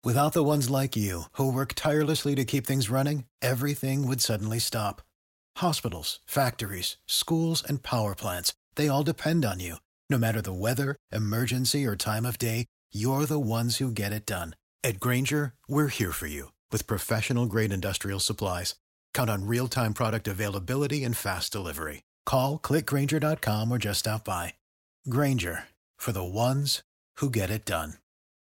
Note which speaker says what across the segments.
Speaker 1: Without the ones like you, who work tirelessly to keep things running, everything would suddenly stop. Hospitals, factories, schools, and power plants, they all depend on you. No matter the weather, emergency, or time of day, you're the ones who get it done. At Grainger, we're here for you with professional-grade industrial supplies. Count on real-time product availability and fast delivery. Call, click Grainger.com, or just stop by. Grainger, for the ones who get it done.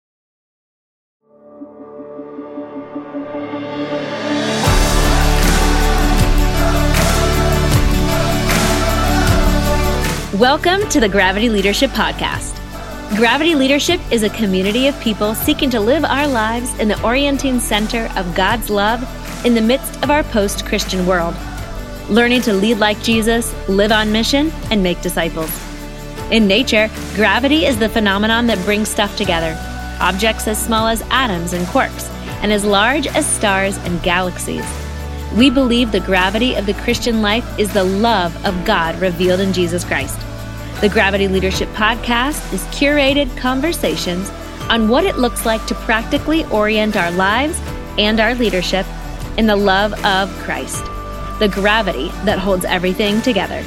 Speaker 2: Welcome to the Gravity Leadership Podcast. Gravity Leadership is a community of people seeking to live our lives in the orienting center of God's love in the midst of our post-Christian world, learning to lead like Jesus, live on mission, and make disciples. In nature, gravity is the phenomenon that brings stuff together, objects as small as atoms and quarks, and as large as stars and galaxies. We believe the gravity of the Christian life is the love of God revealed in Jesus Christ. The Gravity Leadership Podcast is curated conversations on what it looks like to practically orient our lives and our leadership in the love of Christ, the gravity that holds everything together.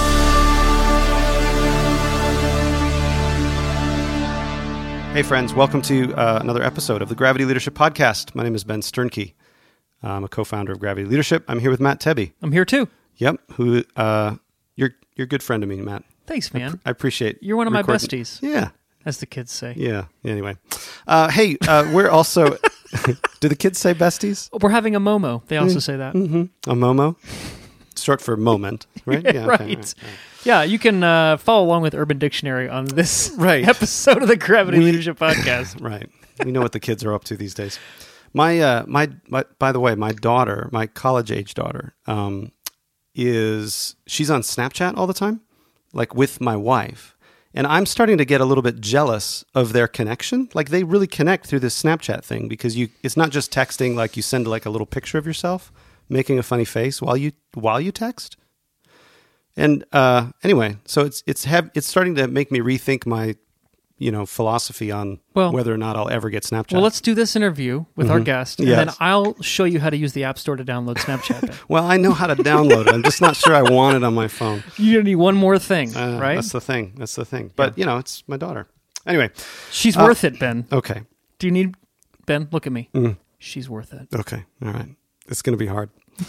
Speaker 3: Hey friends, welcome to another episode of the Gravity Leadership Podcast. My name is Ben Sternke. I'm a co-founder of Gravity Leadership. I'm here with Matt Tebbe.
Speaker 4: I'm here too.
Speaker 3: Yep, who you're a good friend to me, Matt.
Speaker 4: Thanks, man.
Speaker 3: I appreciate
Speaker 4: You're one of
Speaker 3: recording.
Speaker 4: my besties.
Speaker 3: Yeah.
Speaker 4: As the kids say.
Speaker 3: Yeah. Anyway. Hey, we're also... Do the kids say besties?
Speaker 4: We're having a Momo. They also say that.
Speaker 3: Mm-hmm. A Momo? Short for moment, right?
Speaker 4: Yeah, right. Right. Yeah, you can follow along with Urban Dictionary on this episode of the Gravity Leadership Podcast.
Speaker 3: Right. We know what the kids are up to these days. My by the way, my daughter, my college-age daughter, she's on Snapchat all the time, like with my wife. And I'm starting to get a little bit jealous of their connection. Like they really connect through this Snapchat thing because it's not just texting, like you send like a little picture of yourself making a funny face while you text. And anyway, so it's starting to make me rethink my philosophy on whether or not I'll ever get Snapchat.
Speaker 4: Well, let's do this interview with our guest, and then I'll show you how to use the App Store to download Snapchat.
Speaker 3: Well, I know how to download it. I'm just not sure I want it on my phone.
Speaker 4: You need one more thing, right?
Speaker 3: That's the thing. But, it's my daughter. Anyway.
Speaker 4: She's worth it, Ben.
Speaker 3: Okay.
Speaker 4: Do you need... Ben, look at me. She's worth it.
Speaker 3: Okay. All right. It's going to be hard.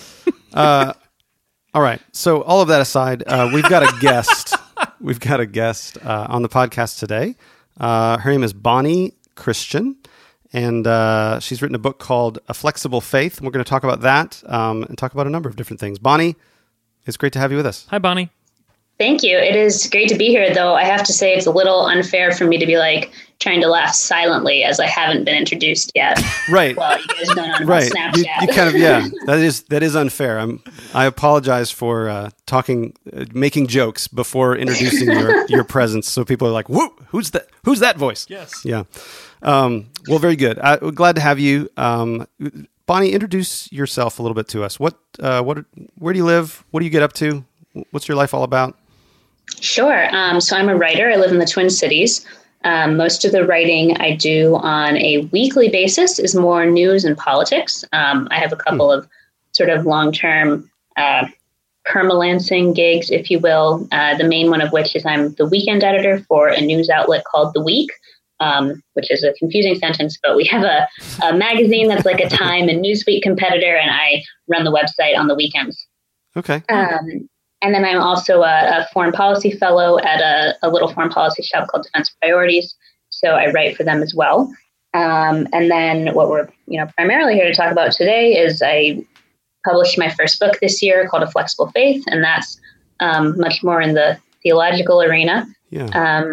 Speaker 3: All right. So all of that aside, we've got a guest. We've got a guest on the podcast today. Her name is Bonnie Christian, and she's written a book called A Flexible Faith. And we're going to talk about that and talk about a number of different things. Bonnie, it's great to have you with us.
Speaker 4: Hi, Bonnie.
Speaker 5: Thank you. It is great to be here, though I have to say it's a little unfair for me to be trying to laugh silently as I haven't been introduced yet.
Speaker 3: Right.
Speaker 5: Well, you guys going on
Speaker 3: right.
Speaker 5: about Snapchat.
Speaker 3: You kind of, that is unfair. I apologize for making jokes before introducing your presence. So people are like, whoa, who's that? Who's that voice?
Speaker 4: Yes.
Speaker 3: Yeah. Well, very good. We're glad to have you. Bonnie, introduce yourself a little bit to us. Where do you live? What do you get up to? What's your life all about?
Speaker 5: Sure. So I'm a writer. I live in the Twin Cities. Most of the writing I do on a weekly basis is more news and politics. I have a couple of sort of long-term permalancing gigs, if you will. The main one of which is I'm the weekend editor for a news outlet called The Week, which is a confusing sentence, but we have a magazine that's like a Time and Newsweek competitor, and I run the website on the weekends.
Speaker 3: Okay.
Speaker 5: And then I'm also a foreign policy fellow at a little foreign policy shop called Defense Priorities. So I write for them as well. And then what we're primarily here to talk about today is I published my first book this year called A Flexible Faith, and that's much more in the theological arena.
Speaker 3: Yeah.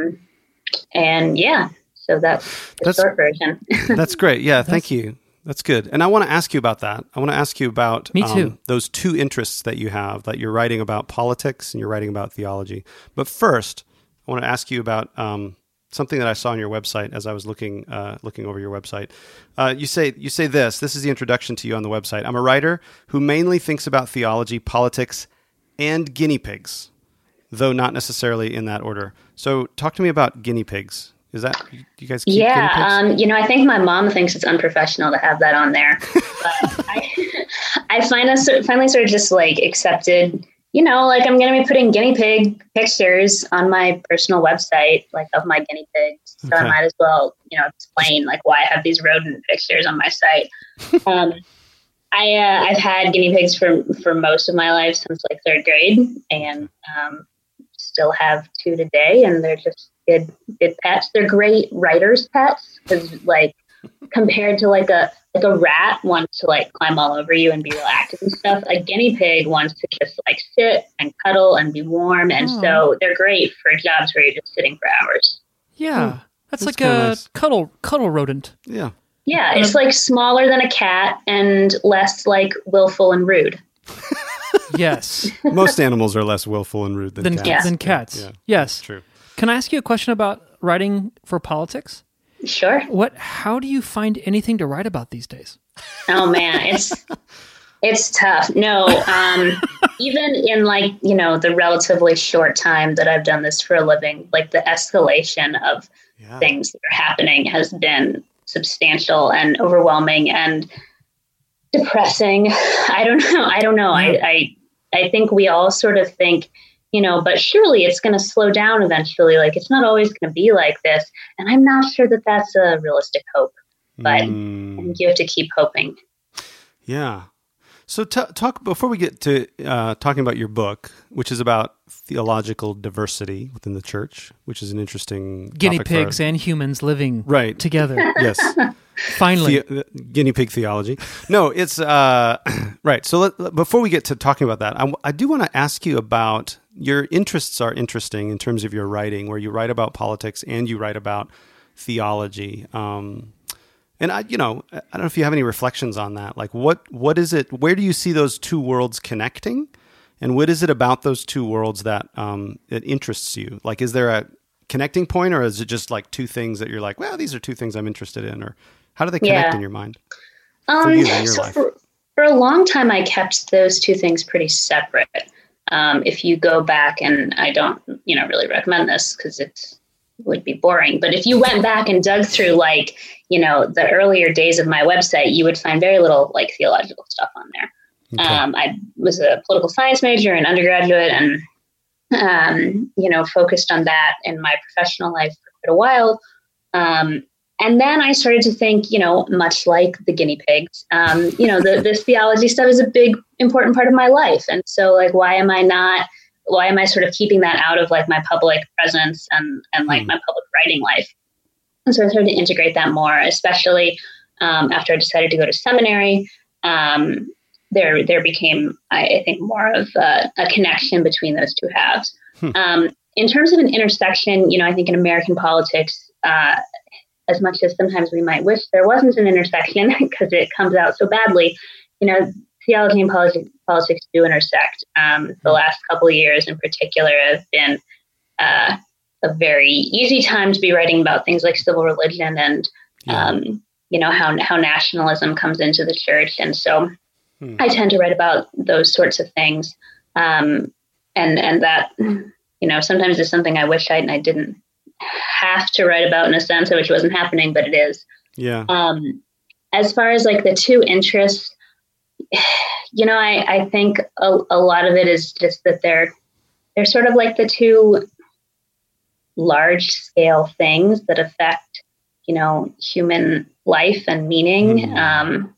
Speaker 5: So that's the short version.
Speaker 3: That's great. Yeah, thank you. That's good. And I want to ask you about that. I want to ask you about
Speaker 4: Me too.
Speaker 3: Those two interests that you have, that you're writing about politics and you're writing about theology. But first, I want to ask you about something that I saw on your website as I was looking over your website. You say this is the introduction to you on the website. I'm a writer who mainly thinks about theology, politics, and guinea pigs, though not necessarily in that order. So talk to me about guinea pigs. Is that, you guys keep guinea pigs?
Speaker 5: I think my mom thinks it's unprofessional to have that on there. But I finally sort of just like accepted, like I'm going to be putting guinea pig pictures on my personal website, like of my guinea pigs. So I might as well, explain like why I have these rodent pictures on my site. I've had guinea pigs for most of my life since like third grade, and still have 2 today, and they're just good pets. They're great writers' pets because like compared to like a rat wants to like climb all over you and be real active and stuff, a guinea pig wants to just like sit and cuddle and be warm, and so they're great for jobs where you're just sitting for hours.
Speaker 4: Yeah, that's like a nice cuddle rodent.
Speaker 3: Yeah.
Speaker 5: Yeah, it's like smaller than a cat and less like willful and rude.
Speaker 4: Yes.
Speaker 3: Most animals are less willful and rude than cats.
Speaker 4: Than cats.
Speaker 3: Yeah,
Speaker 4: yes.
Speaker 3: True.
Speaker 4: Can I ask you a question about writing for politics?
Speaker 5: Sure.
Speaker 4: How do you find anything to write about these days?
Speaker 5: Oh man, it's tough. No, even in like, the relatively short time that I've done this for a living, like the escalation of things that are happening has been substantial and overwhelming and depressing. I don't know. I think we all sort of think, but surely it's going to slow down eventually. Like it's not always going to be like this. And I'm not sure that that's a realistic hope, but I think you have to keep hoping.
Speaker 3: Yeah. So talk before we get to talking about your book, which is about theological diversity within the church, which is an interesting
Speaker 4: guinea pigs and humans living together.
Speaker 3: Yes,
Speaker 4: finally,
Speaker 3: guinea pig theology. No, it's right. So before we get to talking about that, I do want to ask you about your interests. Are interesting in terms of your writing, where you write about politics and you write about theology. And I don't know if you have any reflections on that. Like, what is it? Where do you see those two worlds connecting? And what is it about those two worlds that interests you? Like, is there a connecting point, or is it just like two things that you're like, well, these are two things I'm interested in, or how do they connect in your mind? For you in your life?
Speaker 5: For a long time, I kept those two things pretty separate. If you go back, and I don't, really recommend this because it would be boring, but if you went back and dug through like, the earlier days of my website, you would find very little like theological stuff on there. Okay. I was a political science major in undergraduate and, focused on that in my professional life for quite a while. And then I started to think, much like the guinea pigs, this theology stuff is a big, important part of my life. And so like, why am I sort of keeping that out of like my public presence and like my public writing life? And so I started to integrate that more, especially after I decided to go to seminary. There became, I think, more of a connection between those two halves. In terms of an intersection, I think in American politics, as much as sometimes we might wish there wasn't an intersection because it comes out so badly, theology and politics do intersect. The last couple of years in particular have been a very easy time to be writing about things like civil religion and, how nationalism comes into the church. And so I tend to write about those sorts of things. And that, sometimes is something I wish I didn't have to write about in a sense. I wish it wasn't happening, but it is.
Speaker 3: Yeah.
Speaker 5: As far as like the two interests, I think a lot of it is just that they're sort of like the two large scale things that affect, human life and meaning. And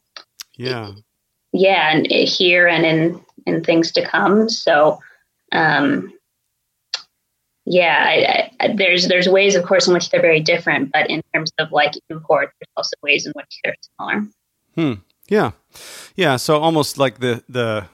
Speaker 5: here and in things to come. So, there's ways, of course, in which they're very different, but in terms of like import, there's also ways in which they're similar.
Speaker 3: Yeah. So almost like the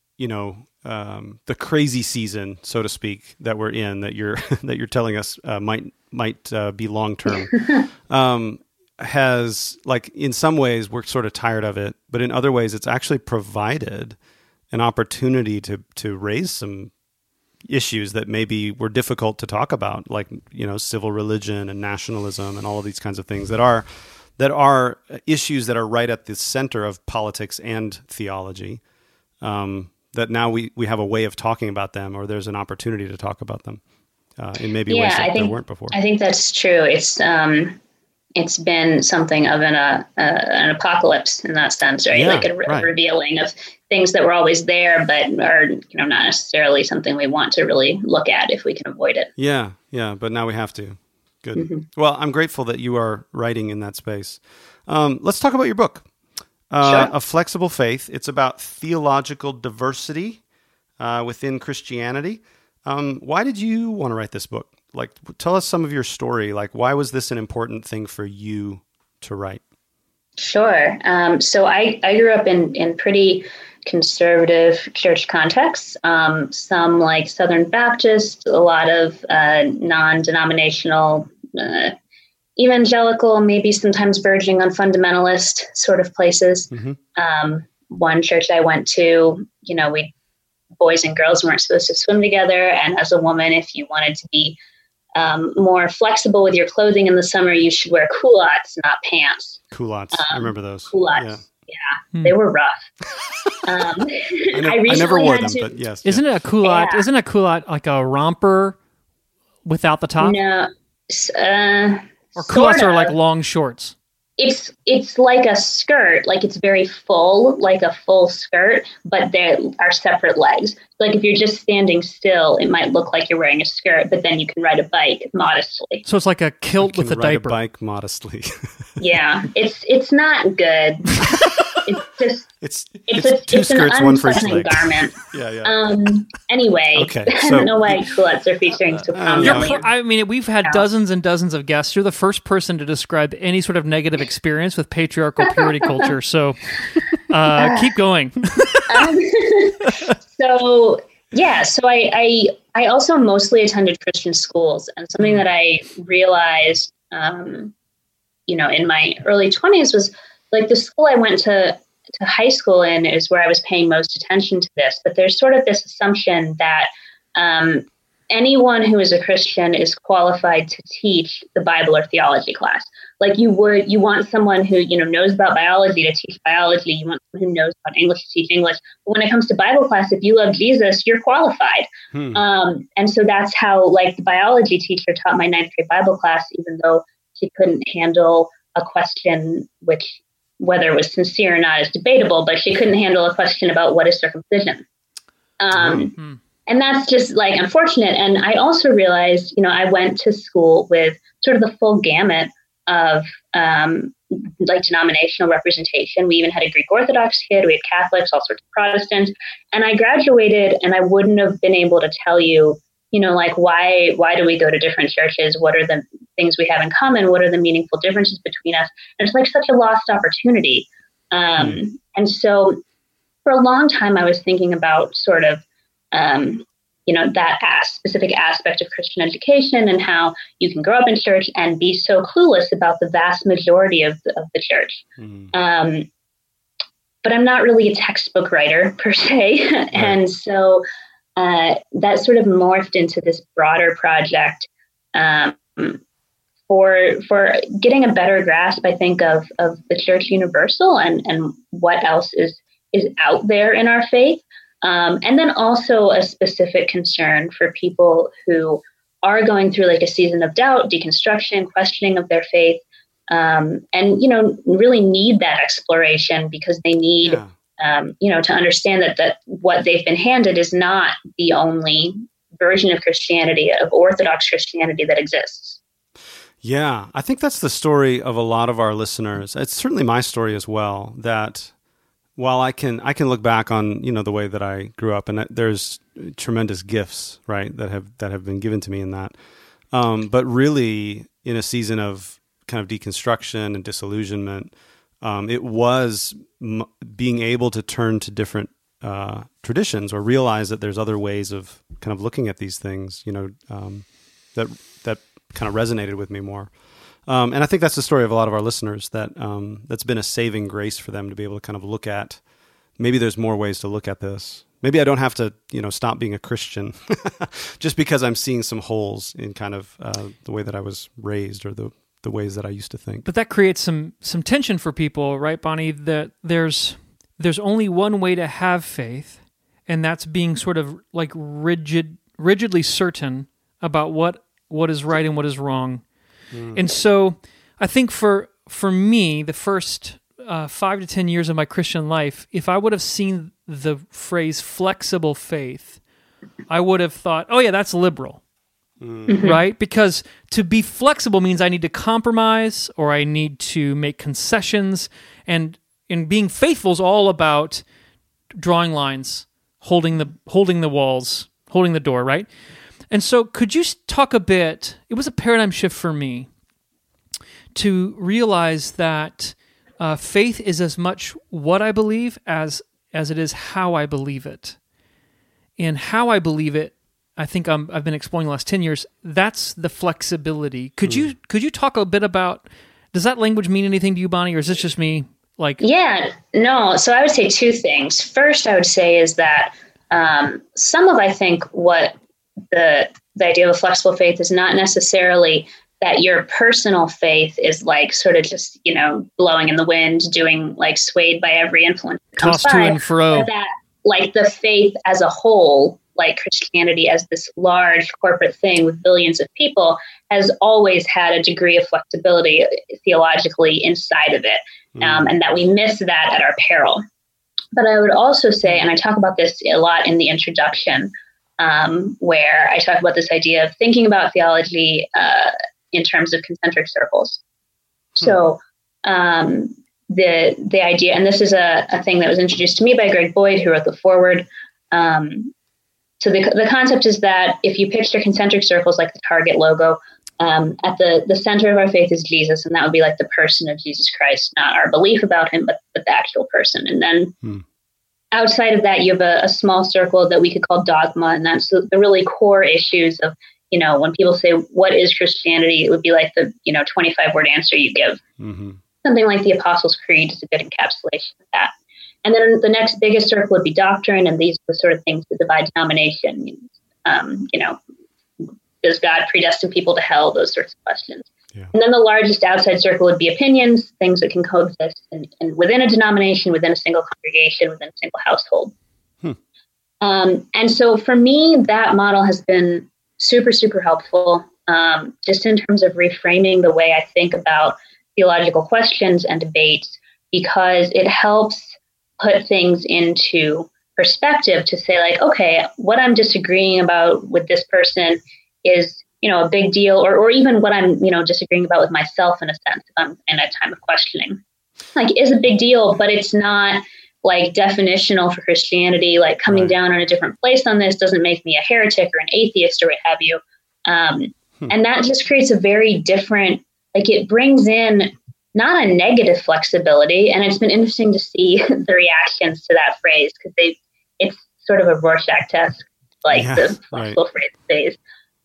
Speaker 3: crazy season, so to speak, that we're in, that you're telling us might be long term, has like in some ways we're sort of tired of it, but in other ways it's actually provided an opportunity to raise some issues that maybe were difficult to talk about, like civil religion and nationalism and all of these kinds of things that are issues that are right at the center of politics and theology. That now we have a way of talking about them, or there's an opportunity to talk about them. in maybe ways that there weren't before.
Speaker 5: I think that's true. It's been something of an apocalypse in that sense, right? Like a revealing of things that were always there, but are not necessarily something we want to really look at if we can avoid it.
Speaker 3: Yeah, but now we have to. Good. Mm-hmm. Well, I'm grateful that you are writing in that space. Let's talk about your book,
Speaker 5: Sure.
Speaker 3: A Flexible Faith. It's about theological diversity within Christianity. Why did you want to write this book? Like, tell us some of your story. Like, why was this an important thing for you to write?
Speaker 5: Sure. So I grew up in pretty conservative church contexts, some like Southern Baptist, a lot of non-denominational, evangelical, maybe sometimes verging on fundamentalist sort of places. Mm-hmm. One church I went to, boys and girls weren't supposed to swim together. And as a woman, if you wanted to be more flexible with your clothing in the summer, you should wear culottes, not pants.
Speaker 3: Culottes. I remember those.
Speaker 5: Culottes. Yeah. They were rough.
Speaker 3: I never wore them, but yes.
Speaker 4: Isn't it a culotte? Yeah. Isn't a culotte like a romper without the top?
Speaker 5: No.
Speaker 4: Or culottes are like long shorts.
Speaker 5: It's like a skirt, like it's very full, like a full skirt, but there are separate legs. Like if you're just standing still, it might look like you're wearing a skirt, but then you can ride a bike modestly.
Speaker 4: So it's like a kilt with a diaper.
Speaker 3: Ride a bike modestly.
Speaker 5: Yeah, it's not good. It's
Speaker 3: two skirts, one for each leg.
Speaker 5: Garment.
Speaker 3: Yeah.
Speaker 5: Anyway,
Speaker 3: okay,
Speaker 5: I don't know why culottes are featuring so prominently.
Speaker 4: We've had dozens and dozens of guests. You're the first person to describe any sort of negative experience with patriarchal purity culture. So keep going.
Speaker 5: So I also mostly attended Christian schools, and something that I realized, in my early 20s was like the school I went to high school in is where I was paying most attention to this. But there's sort of this assumption that anyone who is a Christian is qualified to teach the Bible or theology class. Like you want someone who, knows about biology to teach biology. You want someone who knows about English to teach English. But when it comes to Bible class, if you love Jesus, you're qualified. And so that's how, like, the biology teacher taught my 9th grade Bible class, even though she couldn't handle a question which, whether it was sincere or not, is debatable, but she couldn't handle a question about what is circumcision. And that's just like unfortunate. And I also realized, I went to school with sort of the full gamut of like denominational representation. We even had a Greek Orthodox kid, we had Catholics, all sorts of Protestants. And I graduated and I wouldn't have been able to tell you, like why do we go to different churches? What are the things we have in common? What are the meaningful differences between us? And it's like such a lost opportunity. And so for a long time, I was thinking about sort of, that specific aspect of Christian education and how you can grow up in church and be so clueless about the vast majority of the church. But I'm not really a textbook writer per se. Right. And so that sort of morphed into this broader project for getting a better grasp, I think, of the Church Universal and what else is out there in our faith. And then also a specific concern for people who are going through like a season of doubt, deconstruction, questioning of their faith, and, really need that exploration because they need, to understand that what they've been handed is not the only version of Christianity, of Orthodox Christianity that exists.
Speaker 3: Yeah, I think that's the story of a lot of our listeners. It's certainly my story as well, that while I can look back on, the way that I grew up, and there's tremendous gifts, right, that have been given to me in that. But really, in a season of kind of deconstruction and disillusionment, it was being able to turn to different traditions or realize that there's other ways of kind of looking at these things, that kind of resonated with me more. And I think that's the story of a lot of our listeners, that that's been a saving grace for them to be able to kind of look at, maybe there's more ways to look at this. Maybe I don't have to, stop being a Christian just because I'm seeing some holes in kind of the way that I was raised or the ways that I used to think.
Speaker 4: But that creates some tension for people, right, Bonnie? That there's only one way to have faith, and that's being sort of like rigidly certain about what is right and what is wrong. And so I think for me, the first 5 to 10 years of my Christian life, if I would have seen the phrase flexible faith, I would have thought, oh yeah, that's liberal. Right? Because to be flexible means I need to compromise or I need to make concessions. And being faithful is all about drawing lines, holding the walls, holding the door, right? And so could you talk a bit, it was a paradigm shift for me to realize that faith is as much what I believe as it is how I believe it. And how I believe it, I think I've been exploring the last 10 years, that's the flexibility. Could you talk a bit about, does that language mean anything to you, Bonnie, or is this just me?
Speaker 5: Yeah, no. So I would say two things. First, I would say is that some of, I think, what the idea of a flexible faith is not necessarily that your personal faith is like sort of just, blowing in the wind, doing like swayed by every influence that comes
Speaker 4: tossed to and fro.
Speaker 5: But that like the faith as a whole, like Christianity as this large corporate thing with billions of people, has always had a degree of flexibility theologically inside of it, and that we miss that at our peril. But I would also say, and I talk about this a lot in the introduction, where I talk about this idea of thinking about theology in terms of concentric circles. So the idea, and this is a thing that was introduced to me by Greg Boyd, who wrote the foreword. So the concept is that if you picture concentric circles like the Target logo, at the center of our faith is Jesus, and that would be like the person of Jesus Christ, not our belief about him, but the actual person. And then outside of that, you have a small circle that we could call dogma, and that's the really core issues of, when people say, what is Christianity? It would be like the, 25-word answer you give. Something like the Apostles' Creed is a good encapsulation of that. And then the next biggest circle would be doctrine, and these are the sort of things that divide denomination. Does God predestine people to hell? Those sorts of questions. Yeah. And then the largest outside circle would be opinions, things that can coexist and within a denomination, within a single congregation, within a single household. And so for me, that model has been super, super helpful, just in terms of reframing the way I think about theological questions and debates, because it helps put things into perspective to say, like, okay, what I'm disagreeing about with this person is, a big deal, or even what I'm, disagreeing about with myself in a sense, if I'm in a time of questioning, like, is a big deal, but it's not like definitional for Christianity, like coming down on a different place on this doesn't make me a heretic or an atheist or what have you. And that just creates a very different, like, it brings in not a negative flexibility. And it's been interesting to see the reactions to that phrase, because it's sort of a Rorschach test, like the flexible phrase phase.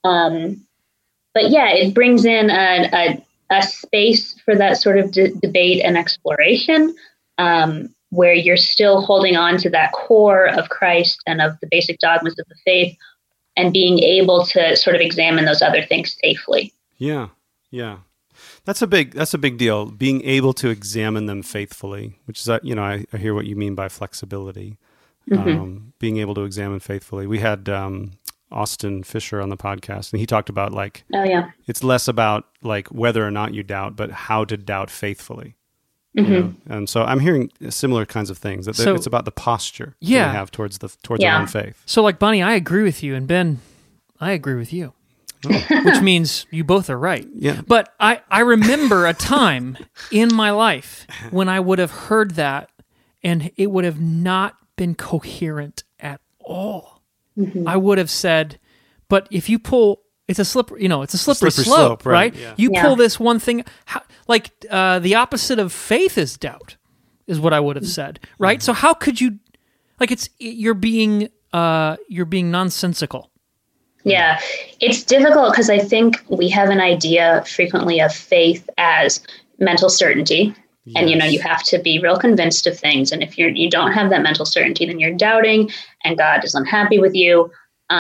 Speaker 5: But yeah, it brings in a space for that sort of debate and exploration, where you're still holding on to that core of Christ and of the basic dogmas of the faith, and being able to sort of examine those other things safely.
Speaker 3: Yeah. That's a big deal, being able to examine them faithfully, which is, I hear what you mean by flexibility, being able to examine faithfully. We had Austin Fisher on the podcast, and he talked about it's less about like whether or not you doubt, but how to doubt faithfully. And so I'm hearing similar kinds of things. That it's about the posture that we have towards our own faith.
Speaker 4: So, like, Bonnie, I agree with you, and Ben, I agree with you. Which means you both are right.
Speaker 3: Yeah.
Speaker 4: But I remember a time in my life when I would have heard that and it would have not been coherent at all. I would have said, but if you pull, it's a slippery slope, right? Yeah. You pull this one thing, the opposite of faith is doubt, is what I would have said, right? So how could you, you're being nonsensical.
Speaker 5: Yeah, it's difficult because I think we have an idea frequently of faith as mental certainty. Yes. And, you have to be real convinced of things. And if you don't have that mental certainty, then you're doubting and God is unhappy with you.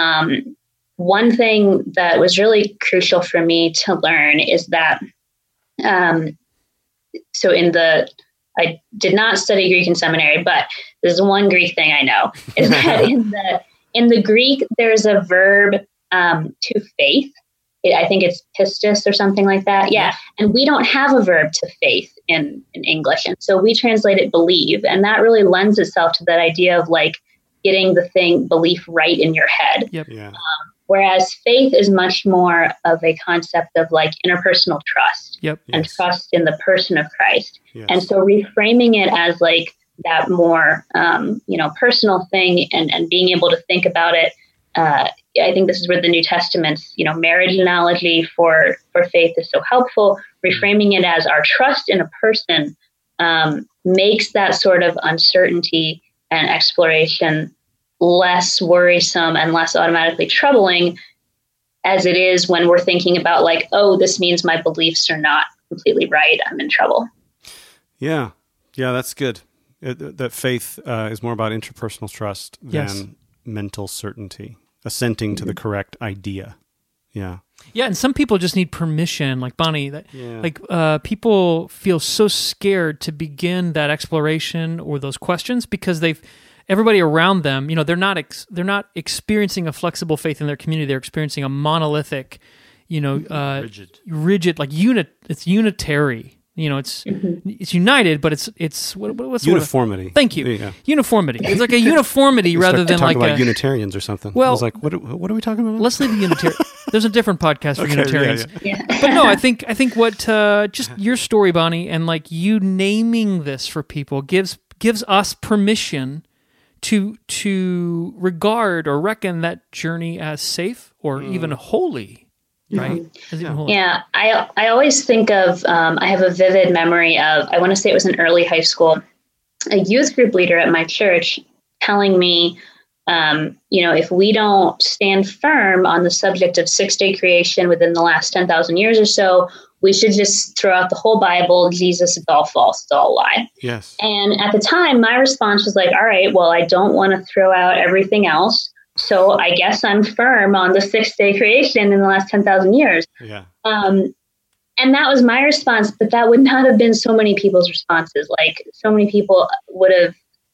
Speaker 5: One thing that was really crucial for me to learn is that, I did not study Greek in seminary, but there's one Greek thing I know, is that in the Greek, there's a verb to faith. I think it's pistis or something like that. Yeah. And we don't have a verb to faith in English. And so we translate it believe. And that really lends itself to that idea of like getting the belief right in your head.
Speaker 4: Yep.
Speaker 3: Yeah.
Speaker 5: Whereas faith is much more of a concept of like interpersonal trust and trust in the person of Christ.
Speaker 3: Yes.
Speaker 5: And so reframing it as like that more, personal thing and being able to think about it. I think this is where the New Testament's, marriage analogy for faith is so helpful. Reframing it as our trust in a person makes that sort of uncertainty and exploration less worrisome and less automatically troubling as it is when we're thinking about like, oh, this means my beliefs are not completely right. I'm in trouble.
Speaker 3: Yeah. Yeah, that's good. That faith is more about interpersonal trust than mental certainty, assenting to the correct idea. Yeah.
Speaker 4: Yeah, and some people just need permission, like Bonnie. People feel so scared to begin that exploration or those questions because everybody around them, they're not experiencing a flexible faith in their community. They're experiencing a monolithic, rigid, like it's unitary. It's united, but it's what's
Speaker 3: uniformity.
Speaker 4: Thank you. Yeah. Uniformity. It's like a uniformity rather than like
Speaker 3: about Unitarians or something.
Speaker 4: Well,
Speaker 3: I was like, what are we talking about?
Speaker 4: Let's leave the Unitarian. There's a different podcast for Unitarians.
Speaker 5: Yeah.
Speaker 4: But no, I think what just your story, Bonnie, and like you naming this for people gives us permission to regard or reckon that journey as safe or even holy. Right?
Speaker 5: Yeah. I always think of, I have a vivid memory of, I want to say it was in early high school, a youth group leader at my church telling me, if we don't stand firm on the subject of 6-day creation within the last 10,000 years or so, we should just throw out the whole Bible. Jesus, it's all false. It's all a lie.
Speaker 3: Yes.
Speaker 5: And at the time, my response was like, all right, well, I don't want to throw out everything else. So I guess I'm firm on the 6-day creation in the last 10,000 years.
Speaker 3: Yeah.
Speaker 5: And that was my response, but that would not have been so many people's responses. Like so many people would have,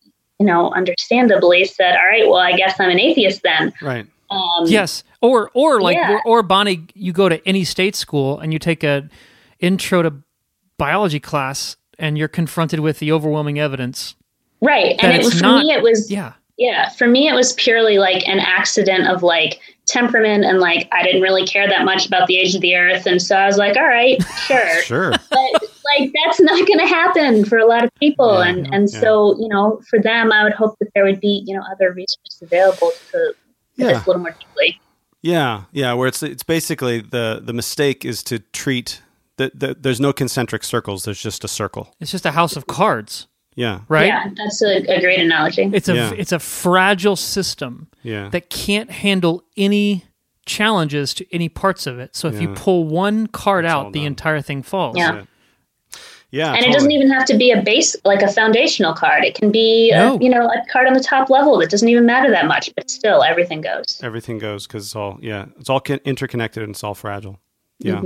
Speaker 5: understandably said, all right, well, I guess I'm an atheist then.
Speaker 3: Right.
Speaker 4: Yes. Or Bonnie, you go to any state school and you take a intro to biology class and you're confronted with the overwhelming evidence.
Speaker 5: Right. And for me, it was... Yeah, for me, it was purely like an accident of like temperament and like I didn't really care that much about the age of the earth. And so I was like, all right, sure.
Speaker 3: Sure.
Speaker 5: But like that's not going to happen for a lot of people. So, for them, I would hope that there would be, other resources available to this a little more deeply. Yeah.
Speaker 3: Yeah. Where it's basically the mistake is to treat there's no concentric circles. There's just a circle.
Speaker 4: It's just a house of cards.
Speaker 3: Yeah.
Speaker 4: Right?
Speaker 5: Yeah, that's a great analogy.
Speaker 4: It's a fragile system that can't handle any challenges to any parts of it. So if you pull one card out, the entire thing falls.
Speaker 5: Yeah.
Speaker 3: Yeah.
Speaker 5: And it doesn't even have to be a base, like a foundational card. It can be, a card on the top level that doesn't even matter that much, but still everything goes.
Speaker 3: Everything goes because it's all interconnected and it's all fragile. Yeah.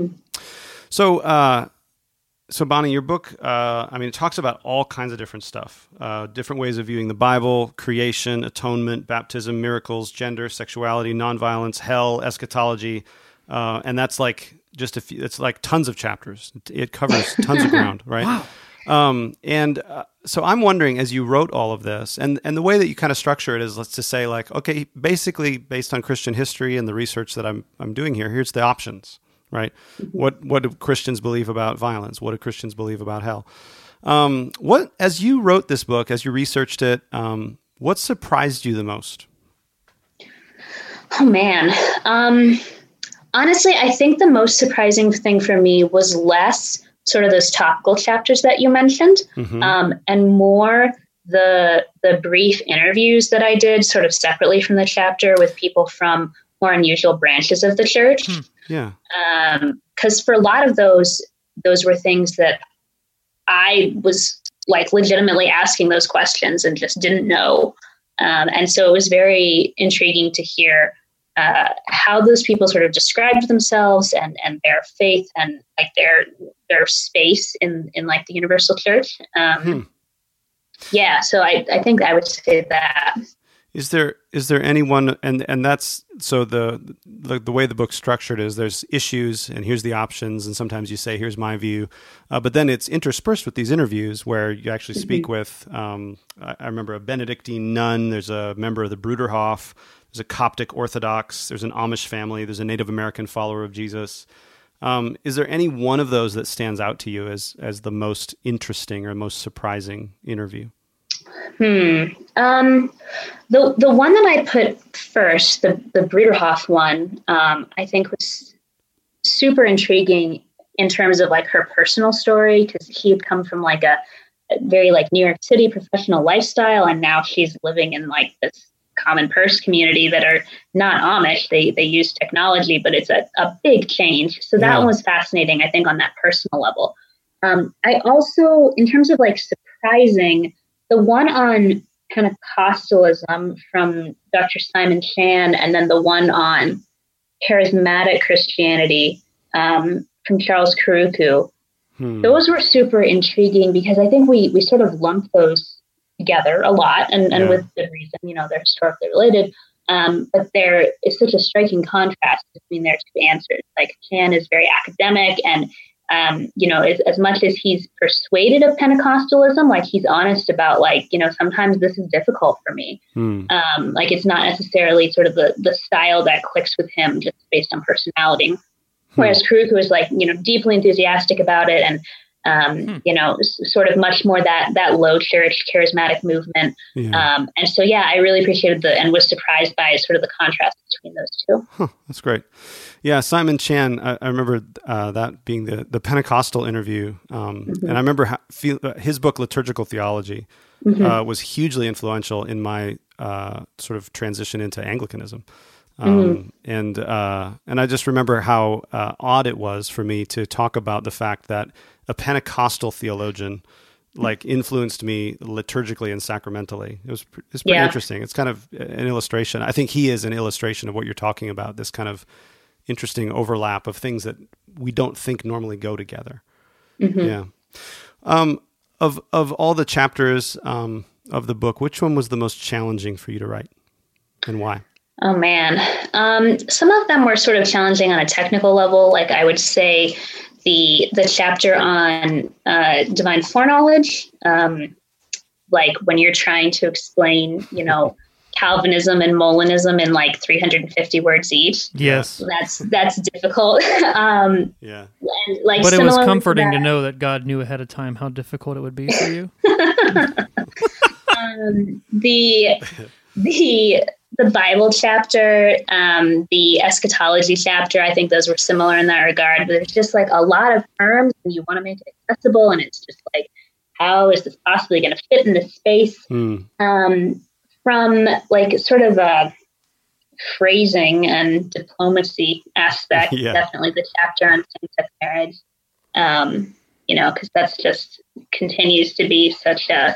Speaker 5: Mm-hmm.
Speaker 3: So Bonnie, your book, it talks about all kinds of different stuff, different ways of viewing the Bible, creation, atonement, baptism, miracles, gender, sexuality, nonviolence, hell, eschatology, and that's like just a few. It's like tons of chapters. It covers tons of ground, right?
Speaker 4: Wow.
Speaker 3: So I'm wondering, as you wrote all of this, and the way that you kind of structure it is, let's just say, like, okay, basically based on Christian history and the research that I'm doing here, here's the options. Right? What do Christians believe about violence? What do Christians believe about hell? As you wrote this book, as you researched it, what surprised you the most?
Speaker 5: Oh man. Honestly, I think the most surprising thing for me was less sort of those topical chapters that you mentioned, and more the brief interviews that I did sort of separately from the chapter with people from more unusual branches of the church.
Speaker 3: Yeah.
Speaker 5: Because for a lot of those were things that I was like legitimately asking those questions and just didn't know. And so it was very intriguing to hear how those people sort of described themselves and their faith and like their space in like the universal church. Yeah. So I think I would say that.
Speaker 3: Is there anyone, and that's, so the way the book's structured is there's issues and here's the options, and sometimes you say, here's my view, but then it's interspersed with these interviews where you actually speak with, I remember a Benedictine nun, there's a member of the Bruderhof, there's a Coptic Orthodox, there's an Amish family, there's a Native American follower of Jesus. Is there any one of those that stands out to you as the most interesting or most surprising interview?
Speaker 5: The one that I put first, the Bruderhof one, I think was super intriguing in terms of like her personal story, because he had come from like a very like New York City professional lifestyle, and now she's living in like this common purse community that are not Amish. They use technology, but it's a big change. So that one was fascinating, I think, on that personal level. I also, in terms of like surprising, the one on Pentecostalism from Dr. Simon Chan, and then the one on charismatic Christianity from Charles Karuku. Those were super intriguing because I think we sort of lump those together a lot, and with good reason. They're historically related, but there is such a striking contrast between their two answers. Like Chan is very academic, and as much as he's persuaded of Pentecostalism, like he's honest about like, sometimes this is difficult for me. Like it's not necessarily sort of the style that clicks with him just based on personality. Whereas Karuku is like, deeply enthusiastic about it, and sort of much more that low church charismatic movement. And so, I really appreciated and was surprised by sort of the contrast between those two.
Speaker 3: That's great. Yeah, Simon Chan, I remember that being the Pentecostal interview. And I remember his book, Liturgical Theology, was hugely influential in my sort of transition into Anglicanism. And I just remember how odd it was for me to talk about the fact that a Pentecostal theologian like influenced me liturgically and sacramentally. It's pretty interesting. It's kind of an illustration. I think he is an illustration of what you're talking about, this kind of interesting overlap of things that we don't think normally go together. Yeah. Of all the chapters of the book, which one was the most challenging for you to write, and why?
Speaker 5: Oh man. Some of them were sort of challenging on a technical level. Like I would say the chapter on divine foreknowledge, like when you're trying to explain, Calvinism and Molinism in like 350 words each.
Speaker 4: Yes.
Speaker 5: That's difficult. And like,
Speaker 4: but it was comforting to know that God knew ahead of time how difficult it would be for you.
Speaker 5: The Bible chapter, the eschatology chapter, I think those were similar in that regard. But there's just like a lot of terms, and you want to make it accessible, and it's just like, how is this possibly going to fit in this space? From like sort of a phrasing and diplomacy aspect, definitely the chapter on same-sex marriage, because that's just continues to be such a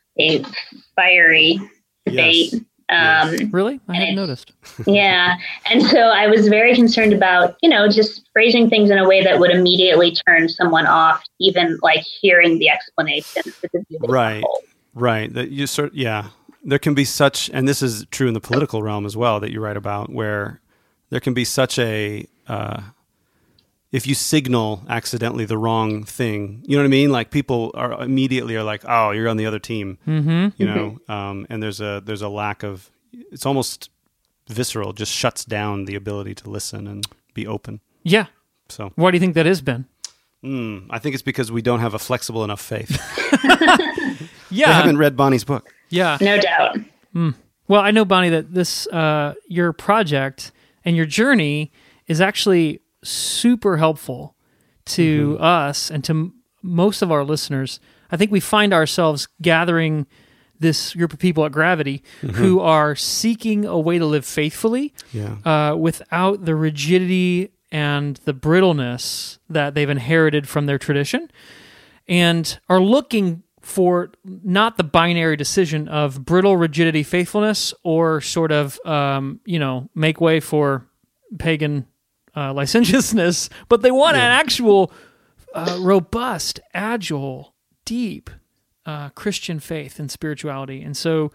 Speaker 5: fiery debate.
Speaker 4: Really? I hadn't noticed.
Speaker 5: And so I was very concerned about, just phrasing things in a way that would immediately turn someone off, even like hearing the explanation.
Speaker 3: Right. That you there can be such, and this is true in the political realm as well that you write about, where there can be such a, if you signal accidentally the wrong thing, you know what I mean? Like people are immediately like, oh, you're on the other team, and there's a lack of, it's almost visceral, just shuts down the ability to listen and be open.
Speaker 4: Yeah.
Speaker 3: So
Speaker 4: why do you think that has been?
Speaker 3: I think it's because we don't have a flexible enough faith. They haven't read Bonnie's book.
Speaker 4: Yeah.
Speaker 5: No doubt.
Speaker 4: Well, I know, Bonnie, that this, your project and your journey is actually super helpful to us and to most of our listeners. I think we find ourselves gathering this group of people at Gravity who are seeking a way to live faithfully without the rigidity and the brittleness that they've inherited from their tradition, and are looking for not the binary decision of brittle rigidity faithfulness or sort of, make way for pagan licentiousness, but they want an actual robust, agile, deep Christian faith and spirituality. And so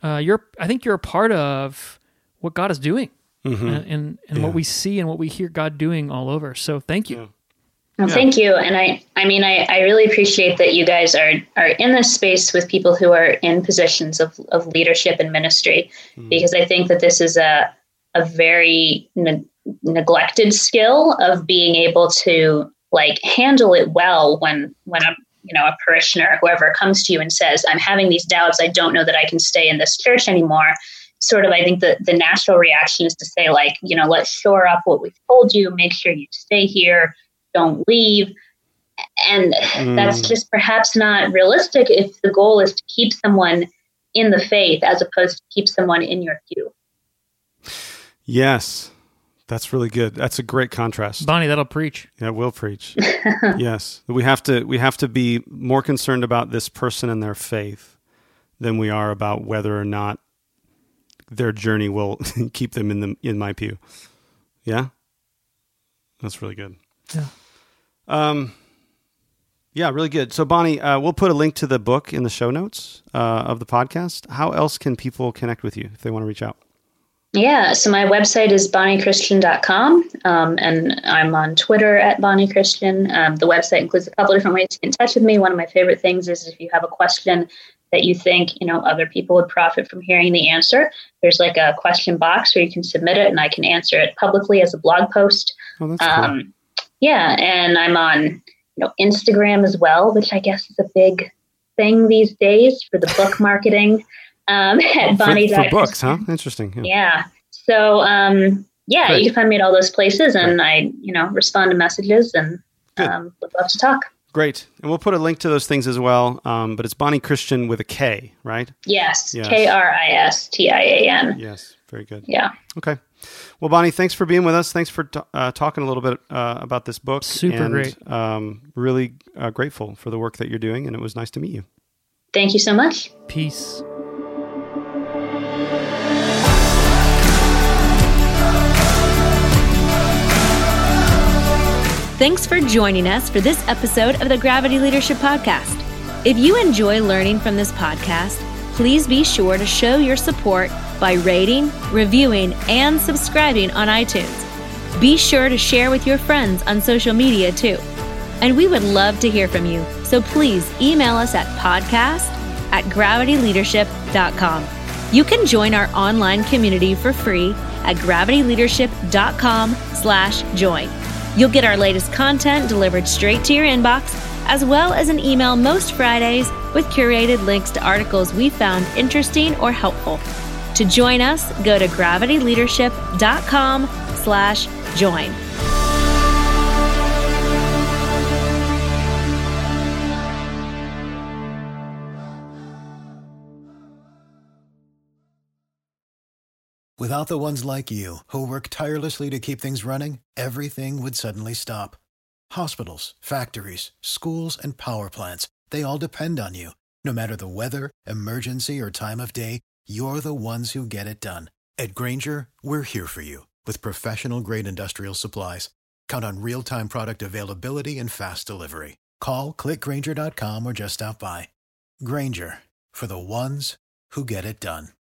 Speaker 4: I think you're a part of what God is doing, and what we see and what we hear God doing all over. So thank you.
Speaker 3: Yeah.
Speaker 5: Well, thank you. And I really appreciate that you guys are in this space with people who are in positions of leadership and ministry, because I think that this is a very neglected skill of being able to handle it well when a parishioner, whoever comes to you and says, I'm having these doubts, I don't know that I can stay in this church anymore. Sort of, I think the natural reaction is to say, let's shore up what we've told you, make sure you stay here, don't leave. And that's just perhaps not realistic if the goal is to keep someone in the faith as opposed to keep someone in your pew.
Speaker 3: Yes. That's really good. That's a great contrast.
Speaker 4: Bonnie, that'll preach.
Speaker 3: Yeah, it will preach. Yes. We have to be more concerned about this person and their faith than we are about whether or not their journey will keep them in my pew. Yeah? That's really good.
Speaker 4: Yeah.
Speaker 3: Yeah, really good. So Bonnie, we'll put a link to the book in the show notes of the podcast. How else can people connect with you if they want to reach out?
Speaker 5: Yeah, so my website is bonniechristian.com, and I'm on Twitter at bonniechristian. The website includes a couple different ways to get in touch with me. One of my favorite things is if you have a question that you think, other people would profit from hearing the answer, there's a question box where you can submit it and I can answer it publicly as a blog post.
Speaker 3: Oh, that's cool.
Speaker 5: Yeah, and I'm on Instagram as well, which I guess is a big thing these days for the book marketing. At Bonnie.
Speaker 3: For books, huh? Interesting.
Speaker 5: Yeah. So, you can find me at all those places, and I, respond to messages and would love to talk.
Speaker 3: Great. And we'll put a link to those things as well. But it's Bonnie Christian with a K, right?
Speaker 5: Yes. Kristian.
Speaker 3: Yes. Very good.
Speaker 5: Yeah.
Speaker 3: Okay. Well, Bonnie, thanks for being with us. Thanks for talking a little bit about this book.
Speaker 4: Super great.
Speaker 3: Really grateful for the work that you're doing, and it was nice to meet you.
Speaker 5: Thank you so much.
Speaker 4: Peace.
Speaker 2: Thanks for joining us for this episode of the Gravity Leadership Podcast. If you enjoy learning from this podcast, please be sure to show your support by rating, reviewing, and subscribing on iTunes. Be sure to share with your friends on social media too. And we would love to hear from you, so please email us at podcast@gravityleadership.com. You can join our online community for free at gravityleadership.com/join. You'll get our latest content delivered straight to your inbox, as well as an email most Fridays with curated links to articles we found interesting or helpful. To join us, go to gravityleadership.com/join.
Speaker 1: Without the ones like you, who work tirelessly to keep things running, everything would suddenly stop. Hospitals, factories, schools, and power plants, they all depend on you. No matter the weather, emergency, or time of day, you're the ones who get it done. At Grainger, we're here for you with professional-grade industrial supplies. Count on real-time product availability and fast delivery. Call, click Grainger.com, or just stop by. Grainger, for the ones who get it done.